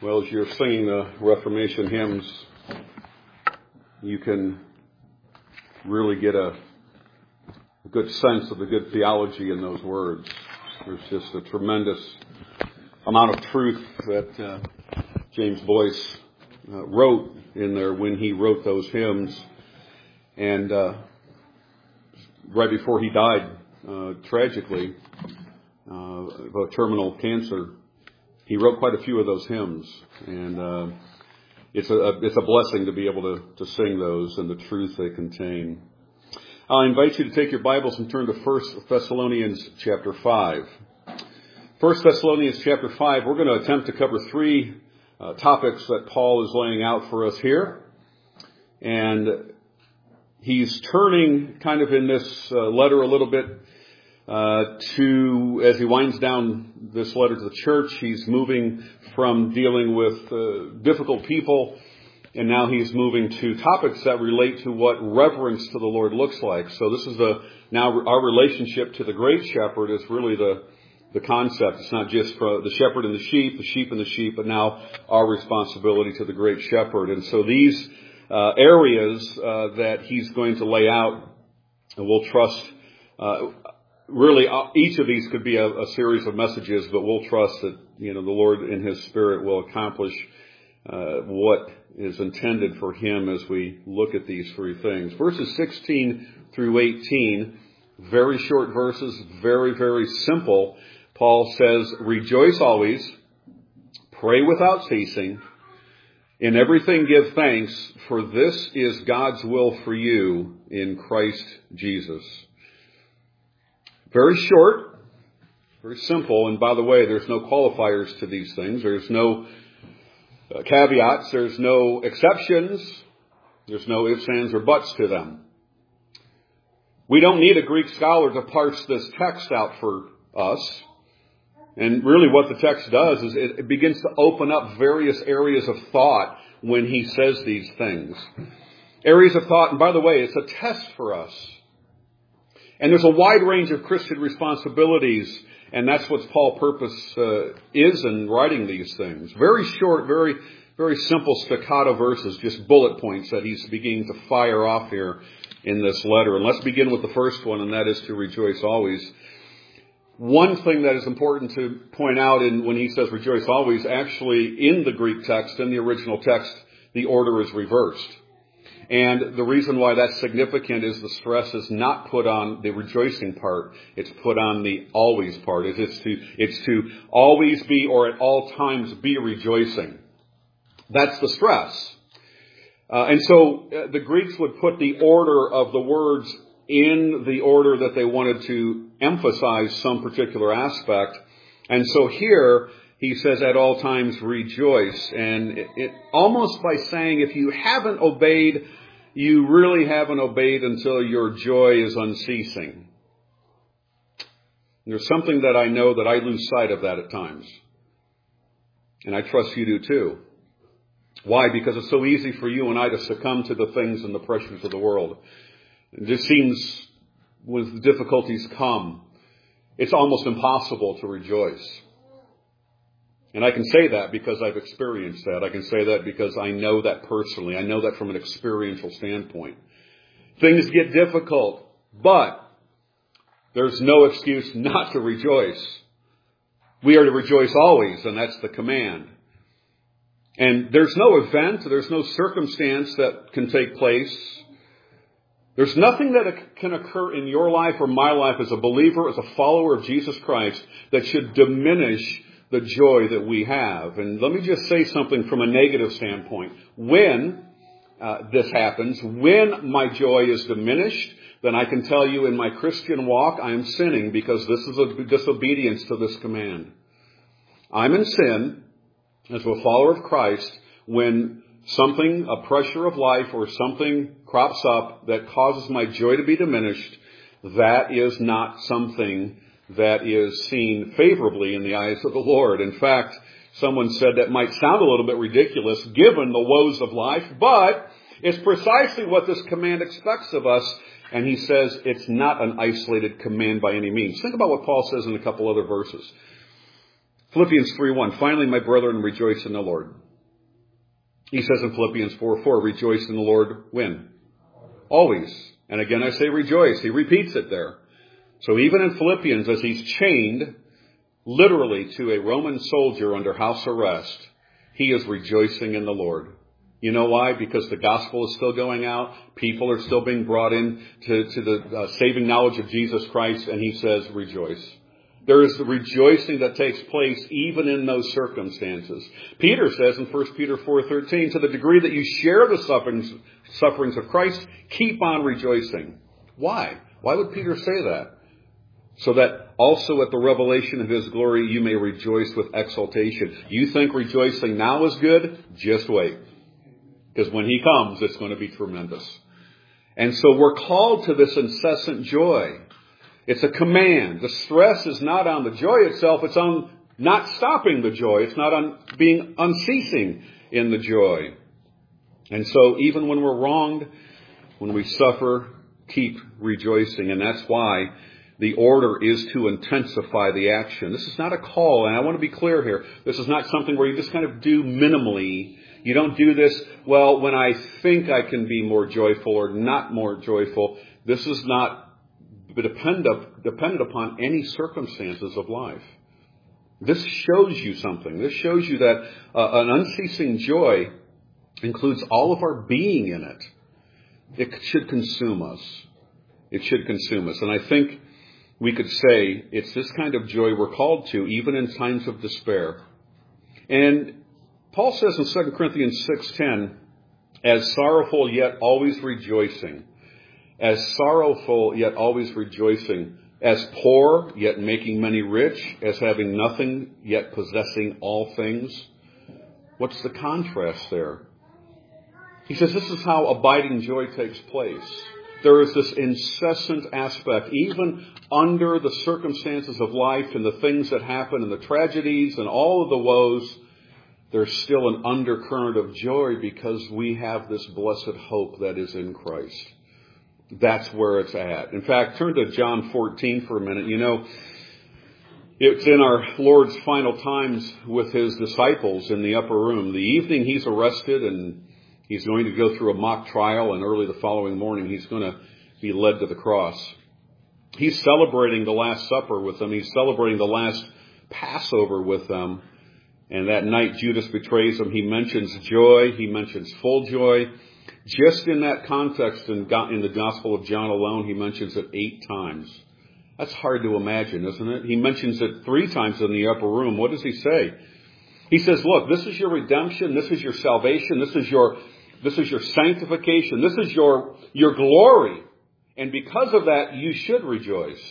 Well, as you're singing the Reformation hymns, you can really get a good sense of the good theology in those words. There's just a tremendous amount of truth that James Boyce wrote in there when he wrote those hymns. And right before he died, tragically, of a terminal cancer, he wrote quite a few of those hymns, and it's a blessing to be able to sing those and the truth they contain. I invite you to take your Bibles and turn to 1 Thessalonians chapter 5. 1 Thessalonians chapter 5, we're going to attempt to cover three topics that Paul is laying out for us here. And he's turning kind of in this letter a little bit as he winds down this letter to the church, he's moving from dealing with difficult people, and now he's moving to topics that relate to what reverence to the Lord looks like. So this is now our relationship to the great shepherd is really the concept. It's not just for the shepherd and the sheep and the sheep, but now our responsibility to the great shepherd. And so these areas that he's going to lay out, and we'll trust. Really, each of these could be a series of messages, but we'll trust that, the Lord in His Spirit will accomplish what is intended for Him as we look at these three things. Verses 16 through 18, very short verses, very, very simple. Paul says, "Rejoice always, pray without ceasing, in everything give thanks, for this is God's will for you in Christ Jesus." Very short, very simple, and by the way, there's no qualifiers to these things. There's no caveats. There's no exceptions. There's no ifs, ands, or buts to them. We don't need a Greek scholar to parse this text out for us. And really what the text does is it begins to open up various areas of thought when he says these things. Areas of thought, and by the way, it's a test for us. And there's a wide range of Christian responsibilities, and that's what Paul's purpose is in writing these things. Very short, very, very simple staccato verses, just bullet points that he's beginning to fire off here in this letter. And let's begin with the first one, and that is to rejoice always. One thing that is important to point out when he says rejoice always, actually in the Greek text, in the original text, the order is reversed. And the reason why that's significant is the stress is not put on the rejoicing part. It's put on the always part. It's to always be or at all times be rejoicing. That's the stress. And so the Greeks would put the order of the words in the order that they wanted to emphasize some particular aspect. And so here he says at all times rejoice. And it almost by saying if you haven't obeyed, you really haven't obeyed until your joy is unceasing. There's something that I know that I lose sight of that at times. And I trust you do too. Why? Because it's so easy for you and I to succumb to the things and the pressures of the world. It just seems when the difficulties come, it's almost impossible to rejoice. And I can say that because I've experienced that. I can say that because I know that personally. I know that from an experiential standpoint. Things get difficult, but there's no excuse not to rejoice. We are to rejoice always, and that's the command. And there's no event, there's no circumstance that can take place. There's nothing that can occur in your life or my life as a believer, as a follower of Jesus Christ, that should diminish the joy that we have. And let me just say something from a negative standpoint. When this happens, when my joy is diminished, then I can tell you in my Christian walk, I am sinning because this is a disobedience to this command. I'm in sin as a follower of Christ when something, a pressure of life or something crops up that causes my joy to be diminished. That is not something that is seen favorably in the eyes of the Lord. In fact, someone said that might sound a little bit ridiculous given the woes of life, but it's precisely what this command expects of us. And he says it's not an isolated command by any means. Think about what Paul says in a couple other verses. Philippians 3:1, finally, my brethren, rejoice in the Lord. He says in Philippians 4:4, rejoice in the Lord when? Always. And again, I say rejoice. He repeats it there. So even in Philippians, as he's chained literally to a Roman soldier under house arrest, he is rejoicing in the Lord. You know why? Because the gospel is still going out. People are still being brought in to the saving knowledge of Jesus Christ. And he says, rejoice. There is the rejoicing that takes place even in those circumstances. Peter says in 1 Peter 4:13, to the degree that you share the sufferings of Christ, keep on rejoicing. Why? Why would Peter say that? So that also at the revelation of his glory, you may rejoice with exultation. You think rejoicing now is good? Just wait. Because when he comes, it's going to be tremendous. And so we're called to this incessant joy. It's a command. The stress is not on the joy itself. It's on not stopping the joy. It's not on being unceasing in the joy. And so even when we're wronged, when we suffer, keep rejoicing. And that's why the order is to intensify the action. This is not a call, and I want to be clear here. This is not something where you just kind of do minimally. You don't do this, well, when I think I can be more joyful or not more joyful. This is not dependent upon any circumstances of life. This shows you something. This shows you that an unceasing joy includes all of our being in it. It should consume us. It should consume us. And I think we could say it's this kind of joy we're called to, even in times of despair. And Paul says in 2 Corinthians 6:10, as sorrowful yet always rejoicing, as sorrowful yet always rejoicing, as poor yet making many rich, as having nothing yet possessing all things. What's the contrast there? He says this is how abiding joy takes place. There is this incessant aspect, even under the circumstances of life and the things that happen and the tragedies and all of the woes, there's still an undercurrent of joy because we have this blessed hope that is in Christ. That's where it's at. In fact, turn to John 14 for a minute. You know, it's in our Lord's final times with his disciples in the upper room. The evening he's arrested and he's going to go through a mock trial, and early the following morning he's going to be led to the cross. He's celebrating the Last Supper with them. He's celebrating the last Passover with them. And that night Judas betrays him. He mentions joy. He mentions full joy. Just in that context, in the Gospel of John alone, he mentions it 8 times. That's hard to imagine, isn't it? He mentions it 3 times in the upper room. What does he say? He says, look, this is your redemption. This is your salvation. This is your sanctification. This is your glory. And because of that, you should rejoice.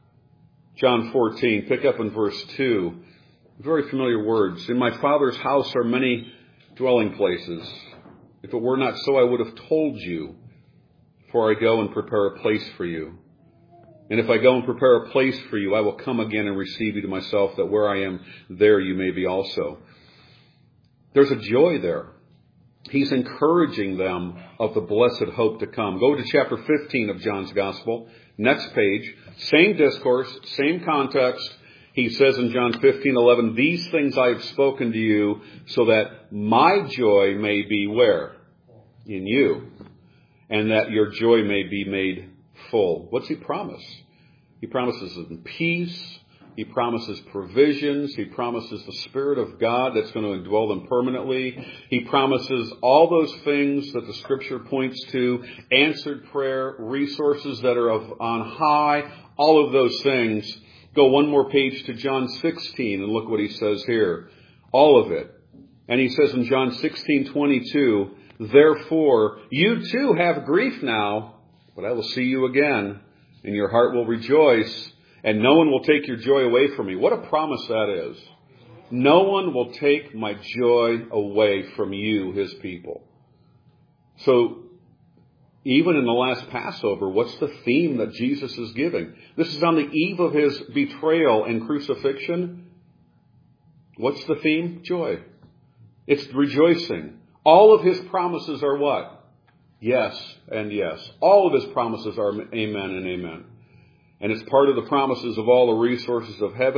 John 14, pick up in verse 2. Very familiar words. In my Father's house are many dwelling places. If it were not so, I would have told you, for I go and prepare a place for you. And if I go and prepare a place for you, I will come again and receive you to myself, that where I am, there you may be also. There's a joy there. He's encouraging them of the blessed hope to come. Go to chapter 15 of John's Gospel. Next page. Same discourse, same context. He says in John 15:11, these things I have spoken to you so that my joy may be where? In you. And that your joy may be made full. What's he promise? He promises them peace. He promises provisions. He promises the Spirit of God that's going to indwell them permanently. He promises all those things that the Scripture points to, answered prayer, resources that are on high, all of those things. Go one more page to John 16 and look what he says here. All of it. And he says in John 16:22, therefore, you too have grief now, but I will see you again, and your heart will rejoice, and no one will take your joy away from me. What a promise that is. No one will take my joy away from you, his people. So, even in the last Passover, what's the theme that Jesus is giving? This is on the eve of his betrayal and crucifixion. What's the theme? Joy. It's rejoicing. All of his promises are what? Yes and yes. All of his promises are amen and amen. And it's part of the promises of all the resources of heaven.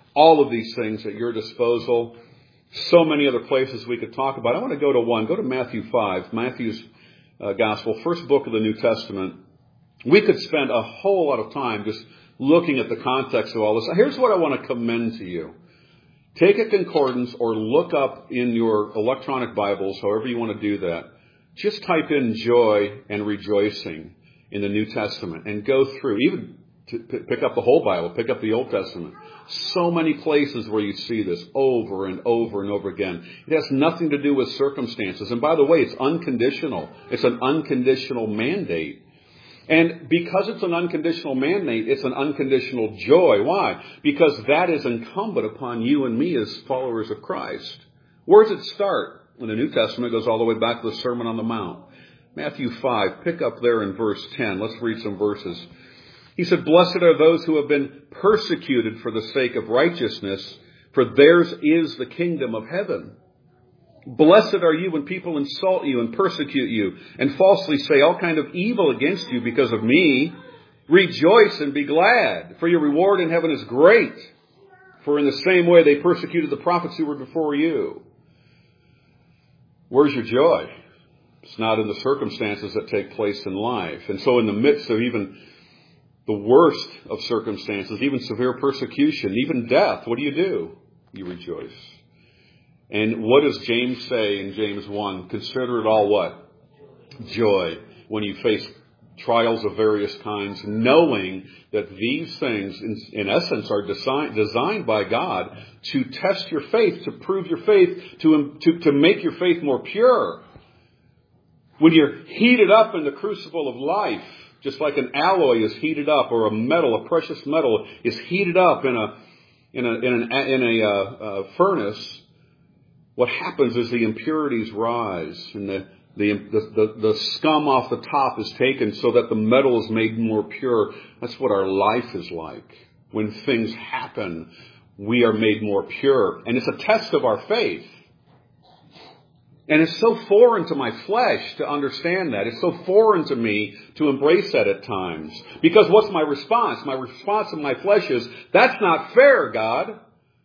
All of these things at your disposal. So many other places we could talk about. I want to go to one. Go to Matthew 5, Matthew's Gospel, first book of the New Testament. We could spend a whole lot of time just looking at the context of all this. Here's what I want to commend to you. Take a concordance or look up in your electronic Bibles, however you want to do that. Just type in joy and rejoicing in the New Testament and go through. Even to pick up the whole Bible, pick up the Old Testament. So many places where you see this over and over and over again. It has nothing to do with circumstances. And by the way, it's unconditional. It's an unconditional mandate. And because it's an unconditional mandate, it's an unconditional joy. Why? Because that is incumbent upon you and me as followers of Christ. Where does it start? In the New Testament, it goes all the way back to the Sermon on the Mount. Matthew 5, pick up there in verse 10. Let's read some verses. He said, "Blessed are those who have been persecuted for the sake of righteousness, for theirs is the kingdom of heaven. Blessed are you when people insult you and persecute you and falsely say all kind of evil against you because of me. Rejoice and be glad, for your reward in heaven is great. For in the same way they persecuted the prophets who were before you." Where's your joy? It's not in the circumstances that take place in life. And so in the midst of even the worst of circumstances, even severe persecution, even death, what do? You rejoice. And what does James say in James 1? Consider it all what? Joy. When you face trials of various kinds, knowing that these things, in essence, are designed by God to test your faith, to prove your faith, to make your faith more pure. When you're heated up in the crucible of life, just like an alloy is heated up, or a metal, a precious metal, is heated up in a furnace, what happens is the impurities rise and the scum off the top is taken so that the metal is made more pure. That's what our life is like. When things happen, we are made more pure. And it's a test of our faith. And it's so foreign to my flesh to understand that. It's so foreign to me to embrace that at times. Because what's my response? My response in my flesh is, that's not fair, God.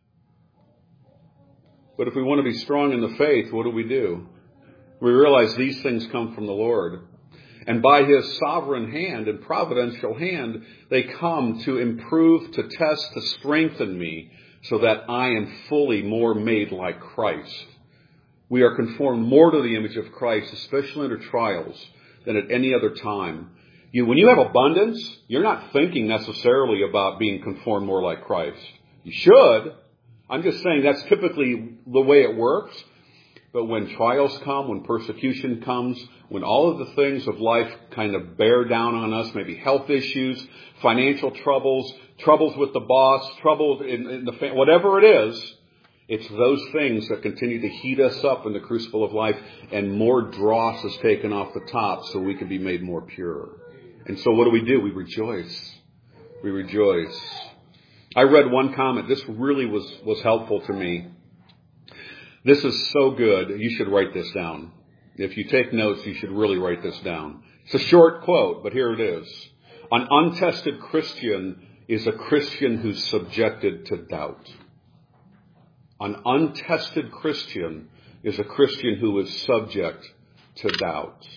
But if we want to be strong in the faith, what do? We realize these things come from the Lord. And by His sovereign hand and providential hand, they come to improve, to test, to strengthen me so that I am fully more made like Christ. We are conformed more to the image of Christ, especially under trials, than at any other time. When you have abundance, you're not thinking necessarily about being conformed more like Christ. You should. I'm just saying that's typically the way it works. But when trials come, when persecution comes, when all of the things of life kind of bear down on us, maybe health issues, financial troubles, troubles with the boss, troubles in the family, whatever it is, it's those things that continue to heat us up in the crucible of life, and more dross is taken off the top so we can be made more pure. And so what do? We rejoice. We rejoice. I read one comment. This really was helpful to me. This is so good. You should write this down. If you take notes, you should really write this down. It's a short quote, but here it is. An untested Christian is a Christian who's subjected to doubt. An untested Christian is a Christian who is subject to doubt.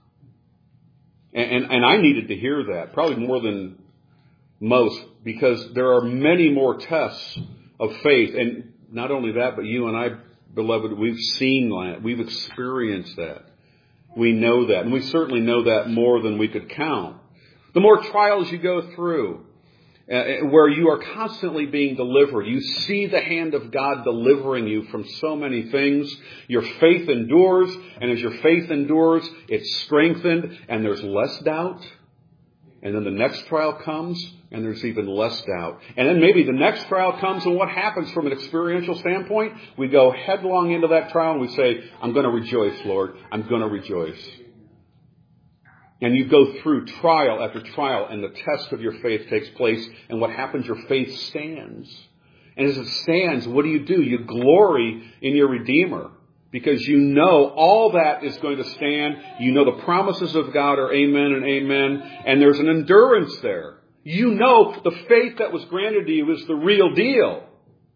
And I needed to hear that, probably more than most, because there are many more tests of faith. And not only that, but you and I, beloved, we've seen that. We've experienced that. We know that. And we certainly know that more than we could count. The more trials you go through, where you are constantly being delivered, you see the hand of God delivering you from so many things. Your faith endures, and as your faith endures, it's strengthened, and there's less doubt. And then the next trial comes, and there's even less doubt. And then maybe the next trial comes, and what happens from an experiential standpoint? We go headlong into that trial, and we say, I'm going to rejoice, Lord. I'm going to rejoice. And you go through trial after trial, and the test of your faith takes place, and what happens? Your faith stands. And as it stands, what do? You glory in your Redeemer. Because you know all that is going to stand. You know the promises of God are amen and amen. And there's an endurance there. You know the faith that was granted to you is the real deal.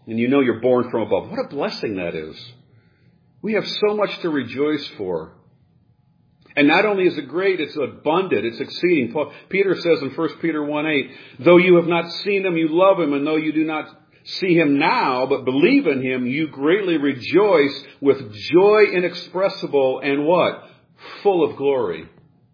And you know you're born from above. What a blessing that is. We have so much to rejoice for. And not only is it great, it's abundant, it's exceeding. Peter says in 1 Peter 1:8, though you have not seen him, you love him, and though you do not see him now, but believe in him, you greatly rejoice with joy inexpressible and what? Full of glory.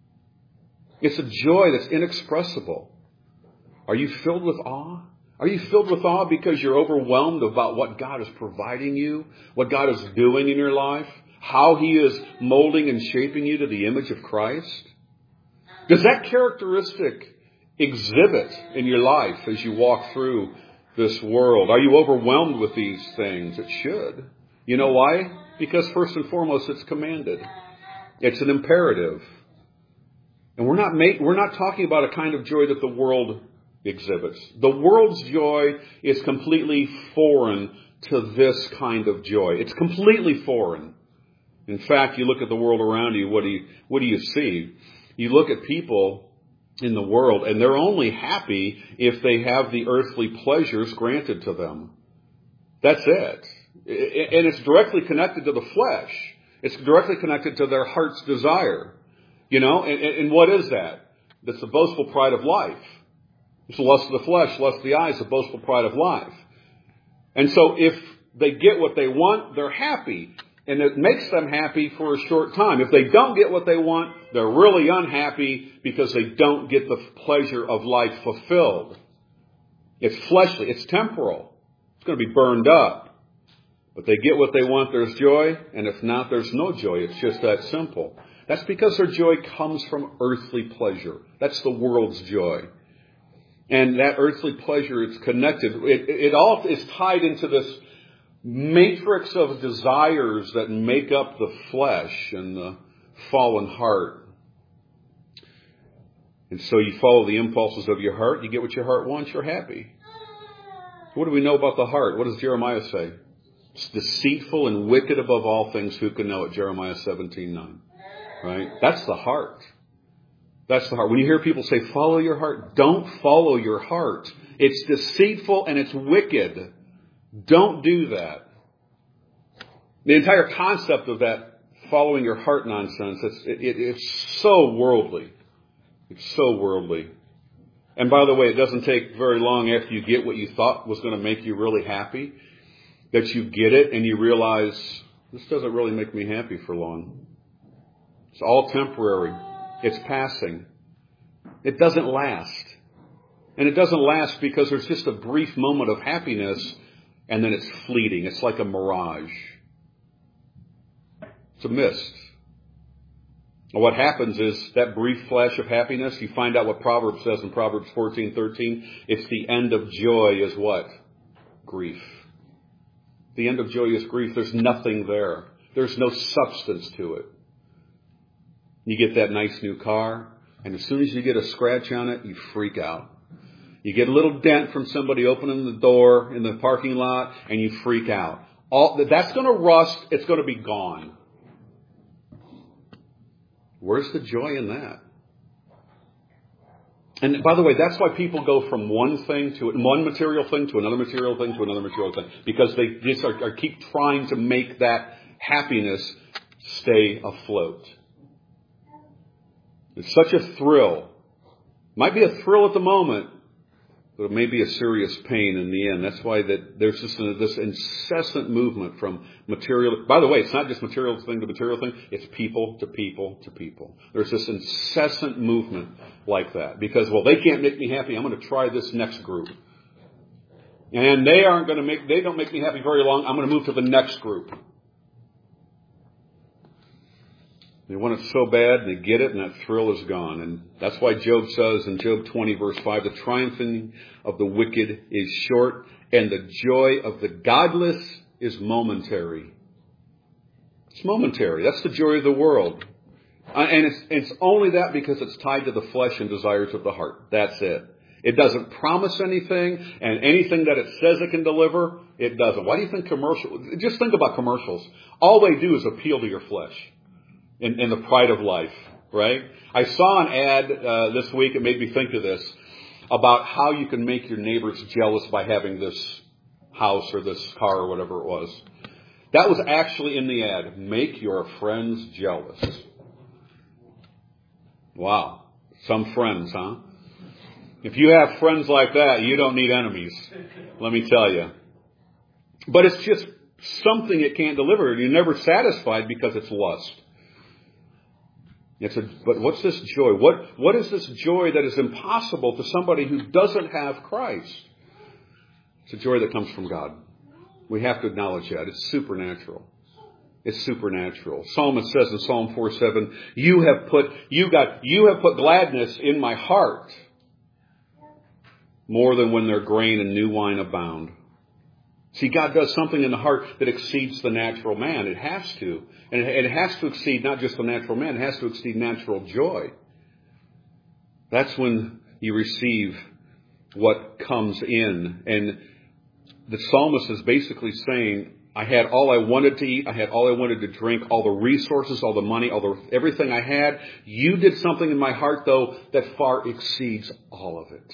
It's a joy that's inexpressible. Are you filled with awe? Are you filled with awe because you're overwhelmed about what God is providing you, what God is doing in your life, how He is molding and shaping you to the image of Christ? Does that characteristic exhibit in your life as you walk through this world? Are you overwhelmed with these things? It should. You know why? Because first and foremost, it's commanded. It's an imperative. And we're not talking about a kind of joy that the world exhibits. The world's joy is completely foreign to this kind of joy. It's completely foreign. In fact, you look at the world around you, what do you see? You look at people in the world, and they're only happy if they have the earthly pleasures granted to them. That's it. And it's directly connected to the flesh. It's directly connected to their heart's desire. You know, and what is that? That's the boastful pride of life. It's the lust of the flesh, lust of the eyes, the boastful pride of life. And so if they get what they want, they're happy. And it makes them happy for a short time. If they don't get what they want, they're really unhappy because they don't get the pleasure of life fulfilled. It's fleshly. It's temporal. It's going to be burned up. But they get what they want, there's joy. And if not, there's no joy. It's just that simple. That's because their joy comes from earthly pleasure. That's the world's joy. And that earthly pleasure, it's connected. It all is tied into this matrix of desires that make up the flesh and the fallen heart. And so you follow the impulses of your heart. You get what your heart wants, you're happy. What do we know about the heart? What does Jeremiah say? It's deceitful and wicked above all things. Who can know it? Jeremiah 17:9. Right? That's the heart. That's the heart. When you hear people say, follow your heart, don't follow your heart. It's deceitful and it's wicked. Don't do that. The entire concept of that following your heart nonsense, it's so worldly. It's so worldly. And by the way, it doesn't take very long after you get what you thought was going to make you really happy, that you get it and you realize, this doesn't really make me happy for long. It's all temporary. It's passing. It doesn't last. And it doesn't last because there's just a brief moment of happiness and then it's fleeting. It's like a mirage. It's a mist. And what happens is that brief flash of happiness, you find out what Proverbs says in Proverbs 14:13. It's the end of joy is what? Grief. The end of joy is grief. There's nothing there. There's no substance to it. You get that nice new car, and as soon as you get a scratch on it, you freak out. You get a little dent from somebody opening the door in the parking lot, and you freak out. That's going to rust. It's going to be gone. Where's the joy in that? And by the way, that's why people go from one material thing to another material thing to another material thing. Because they just keep trying to make that happiness stay afloat. It's such a thrill. Might be a thrill at the moment, but it may be a serious pain in the end. That's why there's this incessant movement from material. By the way, it's not just material thing to material thing. It's people to people to people. There's this incessant movement like that. Because, well, they can't make me happy. I'm going to try this next group. And they don't make me happy very long. I'm going to move to the next group. They want it so bad, and they get it, and that thrill is gone. And that's why Job says in Job 20, verse 5, the triumphing of the wicked is short, and the joy of the godless is momentary. It's momentary. That's the joy of the world. And it's only that because it's tied to the flesh and desires of the heart. That's it. It doesn't promise anything, and anything that it says it can deliver, it doesn't. Why do you think just think about commercials. All they do is appeal to your flesh. In the pride of life, right? I saw an ad this week. It made me think of this, about how you can make your neighbors jealous by having this house or this car or whatever it was. That was actually in the ad. Make your friends jealous. Wow. Some friends, huh? If you have friends like that, you don't need enemies. Let me tell you. But it's just something it can't deliver. You're never satisfied because it's lust. But what's this joy? What is this joy that is impossible to somebody who doesn't have Christ? It's a joy that comes from God. We have to acknowledge that. It's supernatural. It's supernatural. Psalmist says in Psalm 4:7, you have put gladness in my heart more than when their grain and new wine abound. See, God does something in the heart that exceeds the natural man. It has to. And it has to exceed not just the natural man, it has to exceed natural joy. That's when you receive what comes in. And the psalmist is basically saying, I had all I wanted to eat, I had all I wanted to drink, all the resources, all the money, everything I had. You did something in my heart, though, that far exceeds all of it.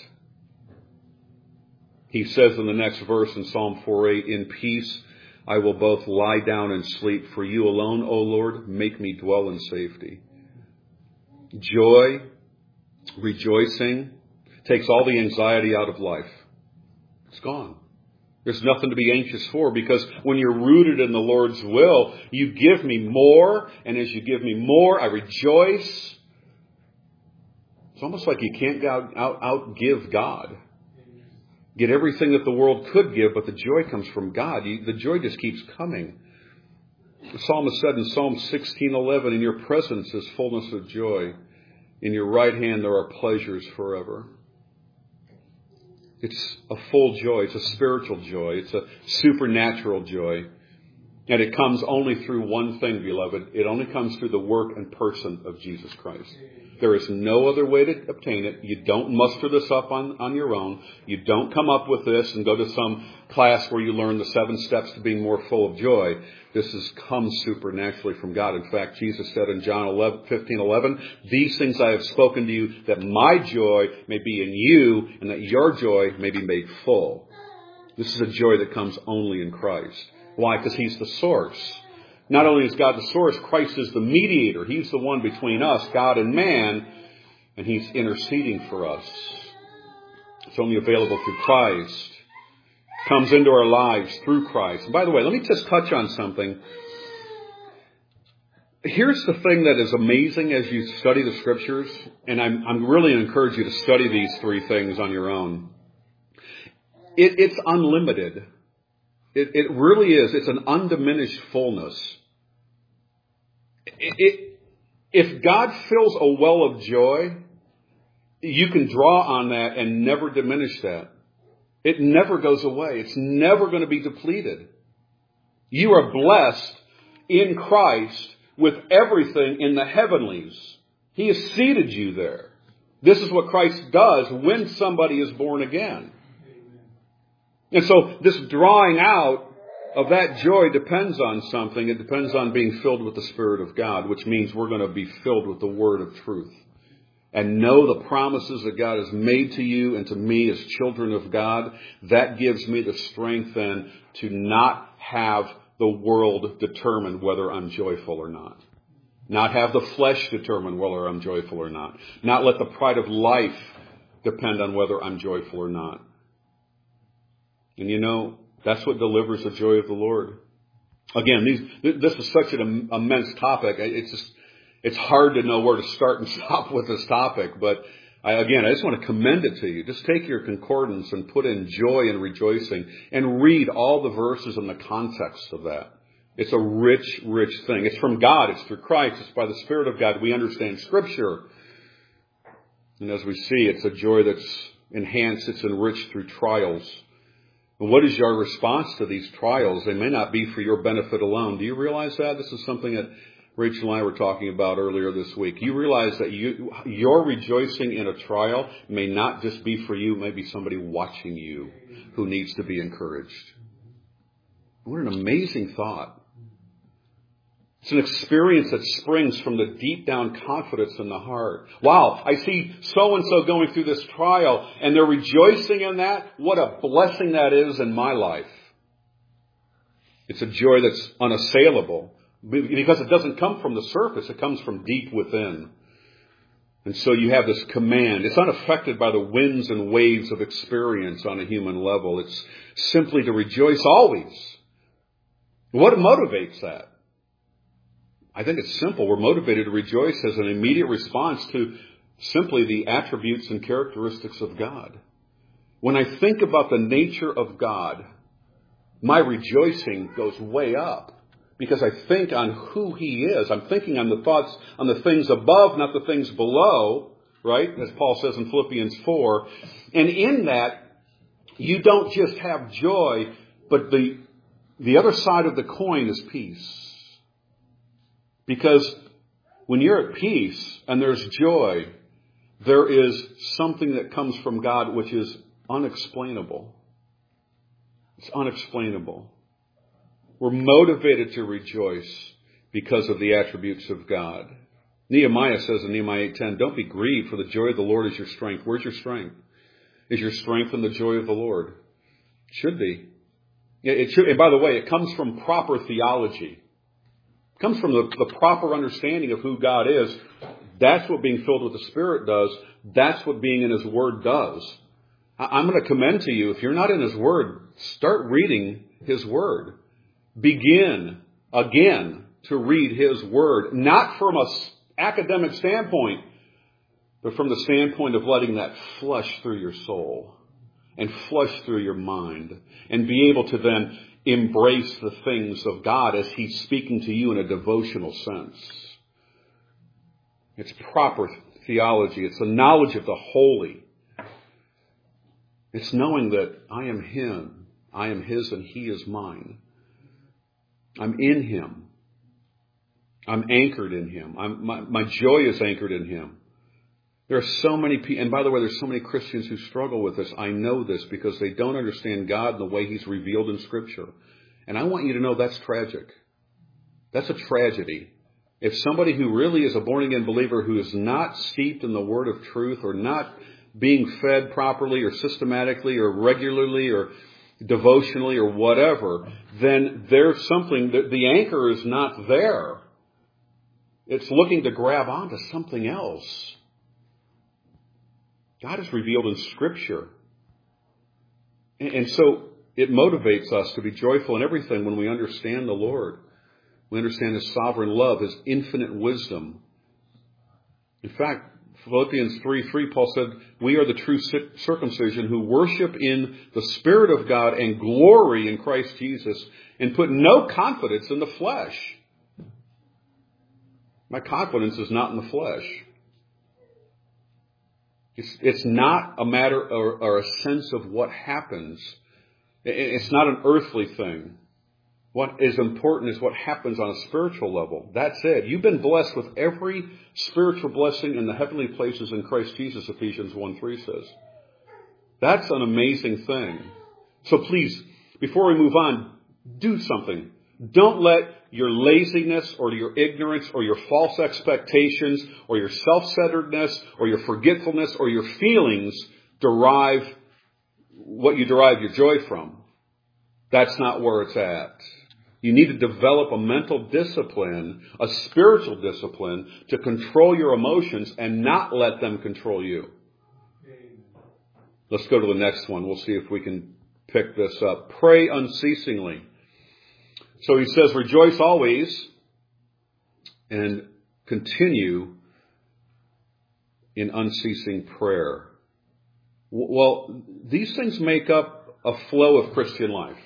He says in the next verse in Psalm 4:8, in peace I will both lie down and sleep. For you alone, O Lord, make me dwell in safety. Joy, rejoicing, takes all the anxiety out of life. It's gone. There's nothing to be anxious for, because when you're rooted in the Lord's will, you give me more, and as you give me more, I rejoice. It's almost like you can't outgive God. Get everything that the world could give, but the joy comes from God. The joy just keeps coming. The psalmist said in Psalm 16:11, in your presence is fullness of joy. In your right hand there are pleasures forever. It's a full joy. It's a spiritual joy. It's a supernatural joy. And it comes only through one thing, beloved. It only comes through the work and person of Jesus Christ. There is no other way to obtain it. You don't muster this up on your own. You don't come up with this and go to some class where you learn the 7 steps to being more full of joy. This has come supernaturally from God. In fact, Jesus said in John 15:11, these things I have spoken to you, that my joy may be in you, and that your joy may be made full. This is a joy that comes only in Christ. Why? Because He's the source. Not only is God the source, Christ is the mediator. He's the one between us, God and man, and He's interceding for us. It's only available through Christ. Comes into our lives through Christ. And by the way, let me just touch on something. Here's the thing that is amazing as you study the Scriptures, and I'm really encourage you to study these 3 things on your own. It's unlimited. It really is. It's an undiminished fullness. If God fills a well of joy, you can draw on that and never diminish that. It never goes away. It's never going to be depleted. You are blessed in Christ with everything in the heavenlies. He has seated you there. This is what Christ does when somebody is born again. And so this drawing out of that joy depends on something. It depends on being filled with the Spirit of God, which means we're going to be filled with the Word of truth. And know the promises that God has made to you and to me as children of God. That gives me the strength then to not have the world determine whether I'm joyful or not. Not have the flesh determine whether I'm joyful or not. Not let the pride of life depend on whether I'm joyful or not. And you know, that's what delivers the joy of the Lord. Again, this is such an immense topic. It's hard to know where to start and stop with this topic. But I just want to commend it to you. Just take your concordance and put in joy and rejoicing and read all the verses in the context of that. It's a rich, rich thing. It's from God. It's through Christ. It's by the Spirit of God. We understand Scripture. And as we see, it's a joy that's enhanced. It's enriched through trials. And what is your response to these trials? They may not be for your benefit alone. Do you realize that? This is something that Rachel and I were talking about earlier this week. You realize that your rejoicing in a trial may not just be for you. It may be somebody watching you who needs to be encouraged. What an amazing thought. It's an experience that springs from the deep down confidence in the heart. Wow, I see so-and-so going through this trial and they're rejoicing in that. What a blessing that is in my life. It's a joy that's unassailable because it doesn't come from the surface. It comes from deep within. And so you have this command. It's unaffected by the winds and waves of experience on a human level. It's simply to rejoice always. What motivates that? I think it's simple. We're motivated to rejoice as an immediate response to simply the attributes and characteristics of God. When I think about the nature of God, my rejoicing goes way up because I think on who He is. I'm thinking on the thoughts on the things above, not the things below, right? As Paul says in Philippians 4. And in that, you don't just have joy, but the other side of the coin is peace. Because when you're at peace and there's joy, there is something that comes from God which is unexplainable. It's unexplainable. We're motivated to rejoice because of the attributes of God. Nehemiah says in Nehemiah 8:10, don't be grieved, for the joy of the Lord is your strength. Where's your strength? Is your strength in the joy of the Lord? It should be. It should. And by the way, it comes from proper theology. It comes from the proper understanding of who God is. That's what being filled with the Spirit does. That's what being in His Word does. I'm going to commend to you, if you're not in His Word, start reading His Word. Begin again to read His Word, not from an academic standpoint, but from the standpoint of letting that flush through your soul and flush through your mind and be able to then embrace the things of God as He's speaking to you in a devotional sense. It's proper theology. It's the knowledge of the holy. It's knowing that I am Him, I am His, and He is mine. I'm in Him. I'm anchored in Him. My joy is anchored in Him. There are so many people, and by the way, there's so many Christians who struggle with this. I know this because they don't understand God and the way He's revealed in Scripture. And I want you to know that's tragic. That's a tragedy. If somebody who really is a born-again believer who is not steeped in the Word of truth or not being fed properly or systematically or regularly or devotionally or whatever, then there's something, the anchor is not there. It's looking to grab onto something else. God is revealed in Scripture. And so it motivates us to be joyful in everything when we understand the Lord. We understand His sovereign love, His infinite wisdom. In fact, Philippians 3:3, Paul said, we are the true circumcision who worship in the Spirit of God and glory in Christ Jesus and put no confidence in the flesh. My confidence is not in the flesh. It's not a matter or a sense of what happens. It's not an earthly thing. What is important is what happens on a spiritual level. That's it. You've been blessed with every spiritual blessing in the heavenly places in Christ Jesus, Ephesians 1:3 says. That's an amazing thing. So please, before we move on, do something. Don't let your laziness or your ignorance or your false expectations or your self-centeredness or your forgetfulness or your feelings derive what you derive your joy from. That's not where it's at. You need to develop a mental discipline, a spiritual discipline, to control your emotions and not let them control you. Let's go to the next one. We'll see if we can pick this up. Pray unceasingly. So he says, rejoice always and continue in unceasing prayer. Well, these things make up a flow of Christian life.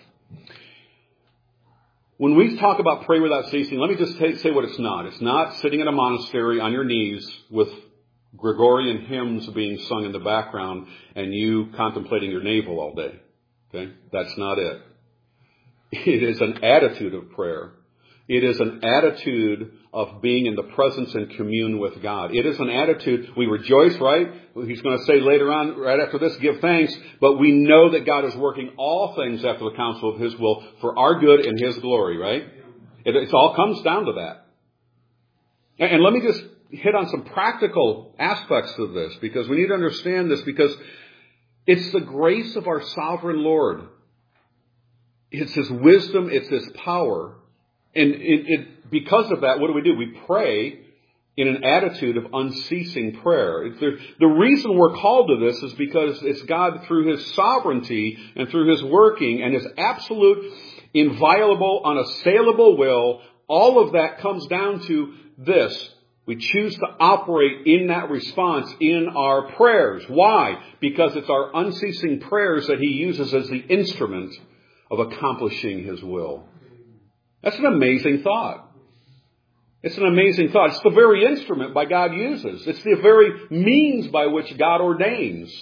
When we talk about pray without ceasing, let me just say what it's not. It's not sitting in a monastery on your knees with Gregorian hymns being sung in the background and you contemplating your navel all day. Okay? That's not it. It is an attitude of prayer. It is an attitude of being in the presence and commune with God. It is an attitude, we rejoice, right? He's going to say later on, right after this, give thanks, but we know that God is working all things after the counsel of His will for our good and His glory, right? It all comes down to that. And let me just hit on some practical aspects of this, because we need to understand this, because it's the grace of our sovereign Lord It's His wisdom, it's His power. And because of that, what do? We pray in an attitude of unceasing prayer. The reason we're called to this is because it's God through His sovereignty and through His working and His absolute, inviolable, unassailable will. All of that comes down to this. We choose to operate in that response in our prayers. Why? Because it's our unceasing prayers that He uses as the instrument of accomplishing His will. That's an amazing thought. It's an amazing thought. It's the very instrument by God uses. It's the very means by which God ordains.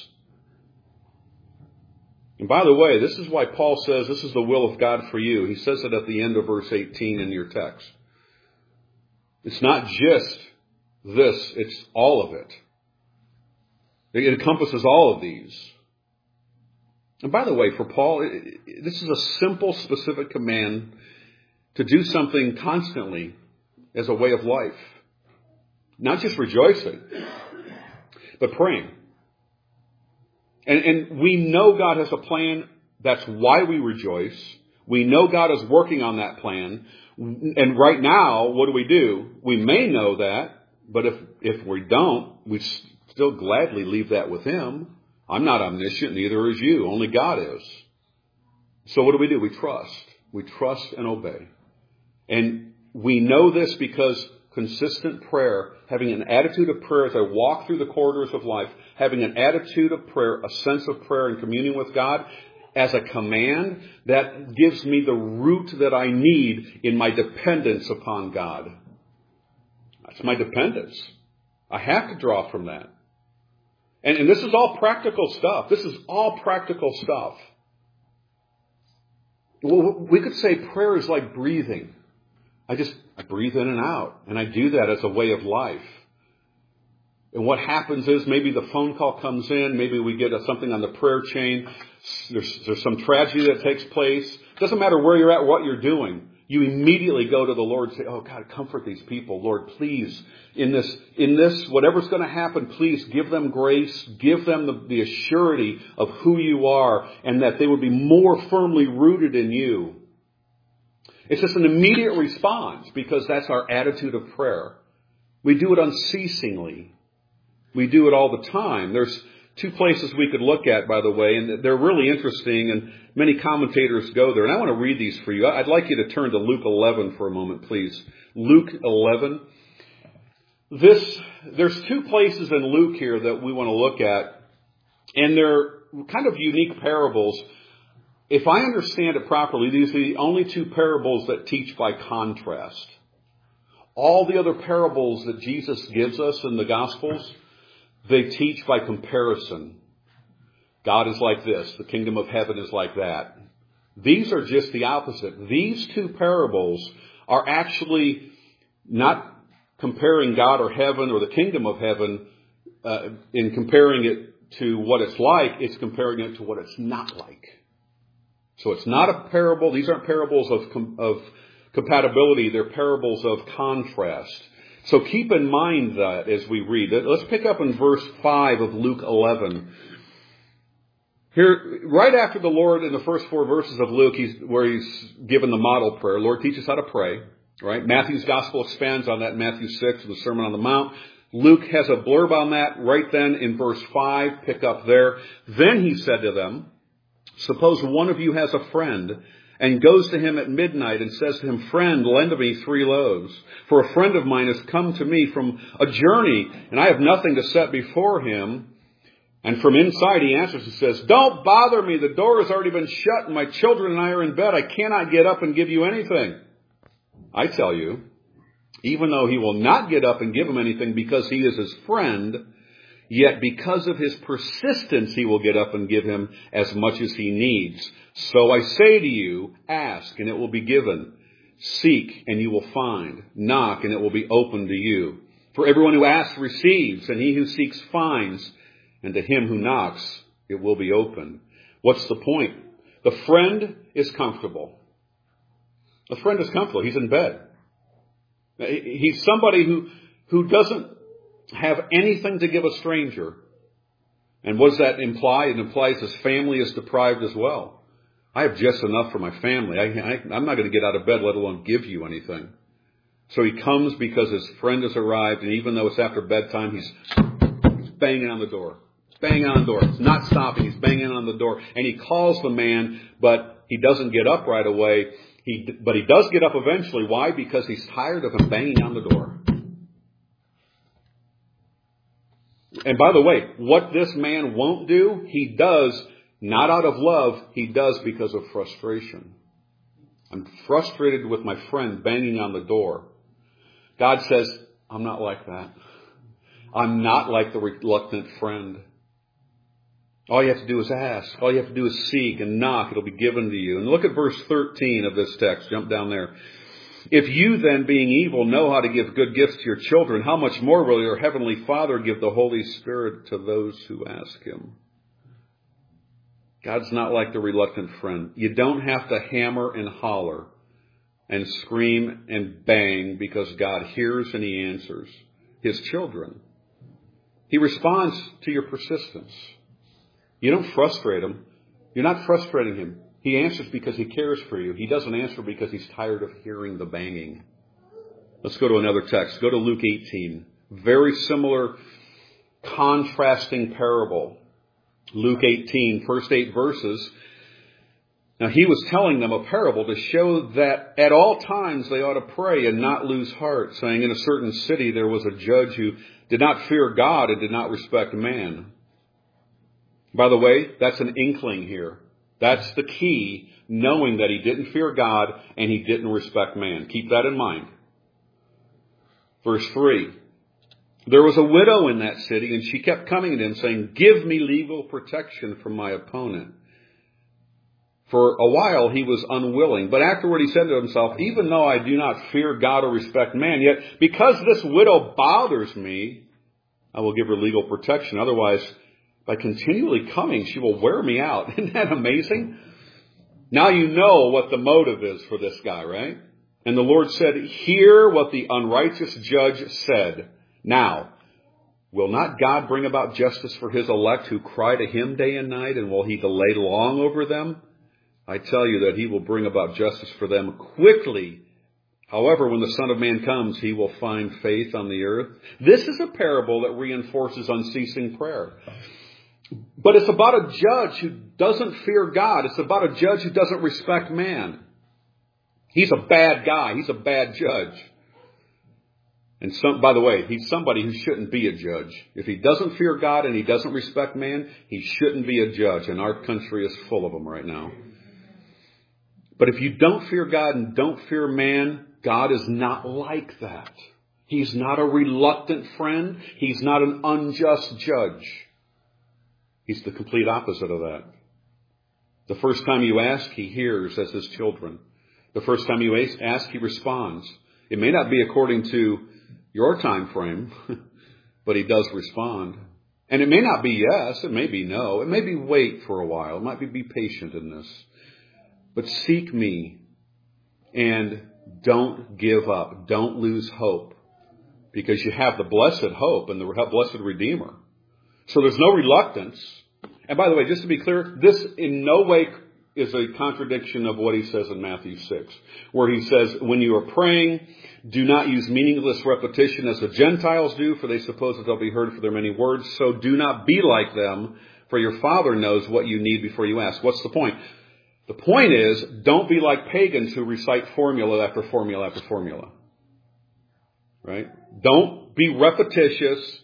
And by the way, this is why Paul says this is the will of God for you. He says it at the end of verse 18 in your text. It's not just this, it's all of it. It encompasses all of these. And by the way, for Paul, this is a simple, specific command to do something constantly as a way of life. Not just rejoicing, but praying. And we know God has a plan. That's why we rejoice. We know God is working on that plan. And right now, what do? We may know that, but if we don't, we still gladly leave that with Him. I'm not omniscient, neither is you. Only God is. So what do? We trust. We trust and obey. And we know this because consistent prayer, having an attitude of prayer as I walk through the corridors of life, having an attitude of prayer, a sense of prayer and communion with God as a command, that gives me the root that I need in my dependence upon God. That's my dependence. I have to draw from that. And this is all practical stuff. This is all practical stuff. We could say prayer is like breathing. I breathe in and out, and I do that as a way of life. And what happens is maybe the phone call comes in, maybe we get something on the prayer chain, there's some tragedy that takes place. Doesn't matter where you're at, what you're doing. You immediately go to the Lord and say, oh God, comfort these people. Lord, please, in this, whatever's going to happen, please give them grace, give them the assurity of who you are, and that they would be more firmly rooted in you. It's just an immediate response because that's our attitude of prayer. We do it unceasingly. We do it all the time. There's two places we could look at, by the way, and they're really interesting, and many commentators go there. And I want to read these for you. I'd like you to turn to Luke 11 for a moment, please. Luke 11. There's two places in Luke here that we want to look at, and they're kind of unique parables. If I understand it properly, these are the only two parables that teach by contrast. All the other parables that Jesus gives us in the Gospels, they teach by comparison. God is like this. The kingdom of heaven is like that. These are just the opposite. These two parables are actually not comparing God or heaven or the kingdom of heaven in comparing it to what it's like. It's comparing it to what it's not like. So it's not a parable. These aren't parables of compatibility. They're parables of contrast. So keep in mind that as we read it. Let's pick up in verse 5 of Luke 11. Here, right after the Lord, in the first 4 verses of Luke, where he's given the model prayer. Lord, teach us how to pray. Right? Matthew's gospel expands on that in Matthew 6, the Sermon on the Mount. Luke has a blurb on that right then in verse 5. Pick up there. Then he said to them, suppose one of you has a friend and goes to him at midnight and says to him, friend, lend me 3 loaves. For a friend of mine has come to me from a journey, and I have nothing to set before him. And from inside he answers and says, don't bother me. The door has already been shut, and my children and I are in bed. I cannot get up and give you anything. I tell you, even though he will not get up and give him anything because he is his friend, yet because of his persistence, he will get up and give him as much as he needs. So I say to you, ask and it will be given. Seek and you will find. Knock and it will be opened to you. For everyone who asks receives, and he who seeks finds. And to him who knocks, it will be opened. What's the point? The friend is comfortable. The friend is comfortable. He's in bed. He's somebody who doesn't have anything to give a stranger. And what does that imply? It implies his family is deprived as well. I have just enough for my family. I'm not going to get out of bed, let alone give you anything. So he comes because his friend has arrived, and even though it's after bedtime, he's banging on the door. Banging on the door. It's not stopping. He's banging on the door. And he calls the man, but he doesn't get up right away. But he does get up eventually. Why? Because he's tired of him banging on the door. And by the way, what this man won't do, he does not out of love. He does because of frustration. I'm frustrated with my friend banging on the door. God says, I'm not like that. I'm not like the reluctant friend. All you have to do is ask. All you have to do is seek and knock. It'll be given to you. And look at verse 13 of this text. Jump down there. If you then, being evil, know how to give good gifts to your children, how much more will your heavenly Father give the Holy Spirit to those who ask him? God's not like the reluctant friend. You don't have to hammer and holler and scream and bang because God hears and he answers his children. He responds to your persistence. You don't frustrate him. You're not frustrating him. He answers because he cares for you. He doesn't answer because he's tired of hearing the banging. Let's go to another text. Go to Luke 18. Very similar, contrasting parable. Luke 18, first 8 verses. Now he was telling them a parable to show that at all times they ought to pray and not lose heart, saying, in a certain city there was a judge who did not fear God and did not respect man. By the way, that's an inkling here. That's the key, knowing that he didn't fear God and he didn't respect man. Keep that in mind. Verse 3. There was a widow in that city, and she kept coming to him, saying, give me legal protection from my opponent. For a while he was unwilling, but afterward he said to himself, even though I do not fear God or respect man, yet because this widow bothers me, I will give her legal protection. Otherwise, by continually coming, she will wear me out. Isn't that amazing? Now you know what the motive is for this guy, right? And the Lord said, hear what the unrighteous judge said. Now, will not God bring about justice for his elect who cry to him day and night, and will he delay long over them? I tell you that he will bring about justice for them quickly. However, when the Son of Man comes, he will find faith on the earth. This is a parable that reinforces unceasing prayer. But it's about a judge who doesn't fear God. It's about a judge who doesn't respect man. He's a bad guy. He's a bad judge. And by the way, he's somebody who shouldn't be a judge. If he doesn't fear God and he doesn't respect man, he shouldn't be a judge. And our country is full of them right now. But if you don't fear God and don't fear man, God is not like that. He's not a reluctant friend. He's not an unjust judge. He's the complete opposite of that. The first time you ask, he hears as his children. The first time you ask, he responds. It may not be according to your time frame, but he does respond. And it may not be yes, it may be no. It may be wait for a while. It might be patient in this. But seek me and don't give up. Don't lose hope, because you have the blessed hope and the blessed Redeemer. So there's no reluctance. And by the way, just to be clear, this in no way is a contradiction of what he says in Matthew 6, where he says, when you are praying, do not use meaningless repetition as the Gentiles do, for they suppose that they'll be heard for their many words. So do not be like them, for your Father knows what you need before you ask. What's the point? The point is, don't be like pagans who recite formula after formula after formula. Right? Don't be repetitious.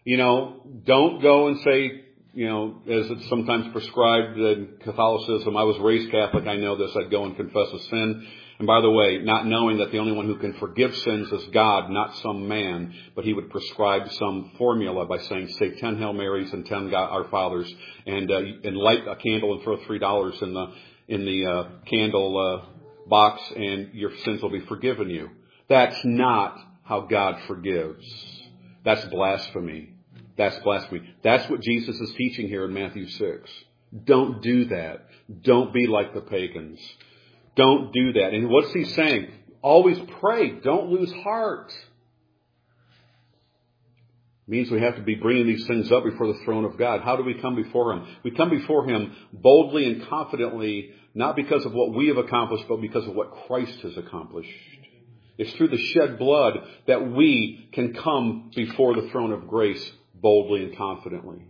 Don't go and say, as it's sometimes prescribed in Catholicism, I was raised Catholic, I know this, I'd go and confess a sin. And by the way, not knowing that the only one who can forgive sins is God, not some man, but he would prescribe some formula by saying, say 10 Hail Marys and 10 Our Fathers, and light a candle and throw $3 in the candle box, and your sins will be forgiven you. That's not how God forgives. That's blasphemy. That's blasphemy. That's what Jesus is teaching here in Matthew 6. Don't do that. Don't be like the pagans. Don't do that. And what's he saying? Always pray. Don't lose heart. It means we have to be bringing these things up before the throne of God. How do we come before Him? We come before Him boldly and confidently, not because of what we have accomplished, but because of what Christ has accomplished. It's through the shed blood that we can come before the throne of grace boldly and confidently.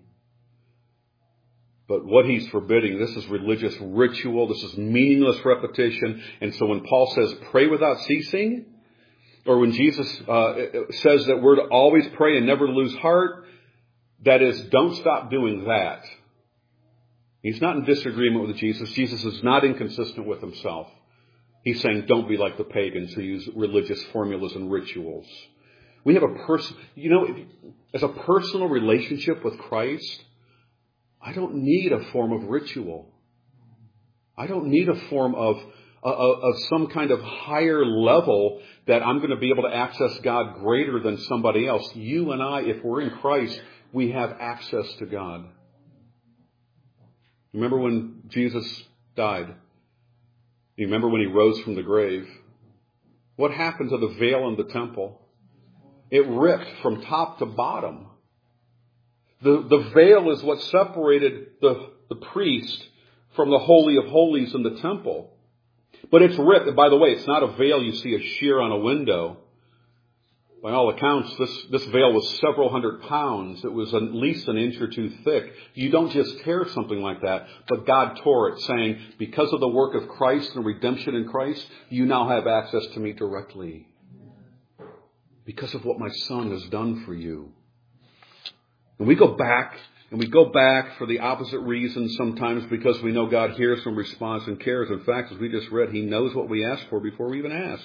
But what He's forbidding, this is religious ritual, this is meaningless repetition. And so when Paul says, pray without ceasing, or when Jesus says that we're to always pray and never lose heart, that is, don't stop doing that. He's not in disagreement with Jesus. Jesus is not inconsistent with Himself. He's saying, don't be like the pagans who use religious formulas and rituals. We have as a personal relationship with Christ, I don't need a form of ritual. I don't need a form of some kind of higher level that I'm going to be able to access God greater than somebody else. You and I, if we're in Christ, we have access to God. Remember when Jesus died? You remember when He rose from the grave? What happened to the veil in the temple? It ripped from top to bottom. The veil is what separated the priest from the Holy of Holies in the temple. But it's ripped. And by the way, it's not a veil you see a sheer on a window. By all accounts, this veil was several hundred pounds. It was at least an inch or two thick. You don't just tear something like that, but God tore it, saying, because of the work of Christ and redemption in Christ, you now have access to me directly. Because of what my Son has done for you. And we go back for the opposite reason sometimes, because we know God hears and responds and cares. In fact, as we just read, He knows what we ask for before we even ask.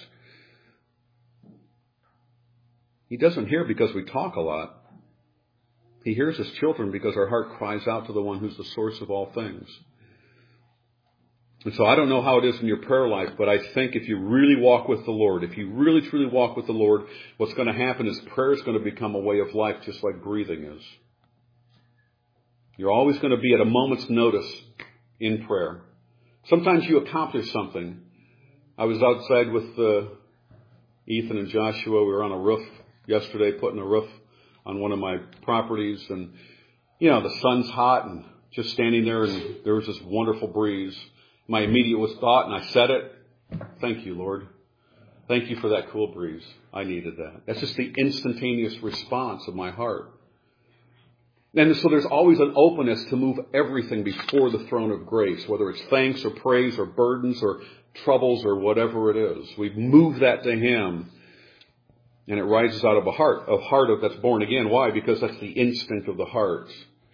He doesn't hear because we talk a lot. He hears His children because our heart cries out to the one who's the source of all things. And so I don't know how it is in your prayer life, but I think if you really walk with the Lord, if you really truly walk with the Lord, what's going to happen is prayer is going to become a way of life just like breathing is. You're always going to be at a moment's notice in prayer. Sometimes you accomplish something. I was outside with Ethan and Joshua. We were on a roof yesterday, putting a roof on one of my properties. And, the sun's hot and just standing there, and there was this wonderful breeze. My immediate thought, and I said it, thank you, Lord. Thank you for that cool breeze. I needed that. That's just the instantaneous response of my heart. And so there's always an openness to move everything before the throne of grace, whether it's thanks or praise or burdens or troubles or whatever it is. We move that to Him, and it rises out of a heart that's born again. Why? Because that's the instinct of the heart.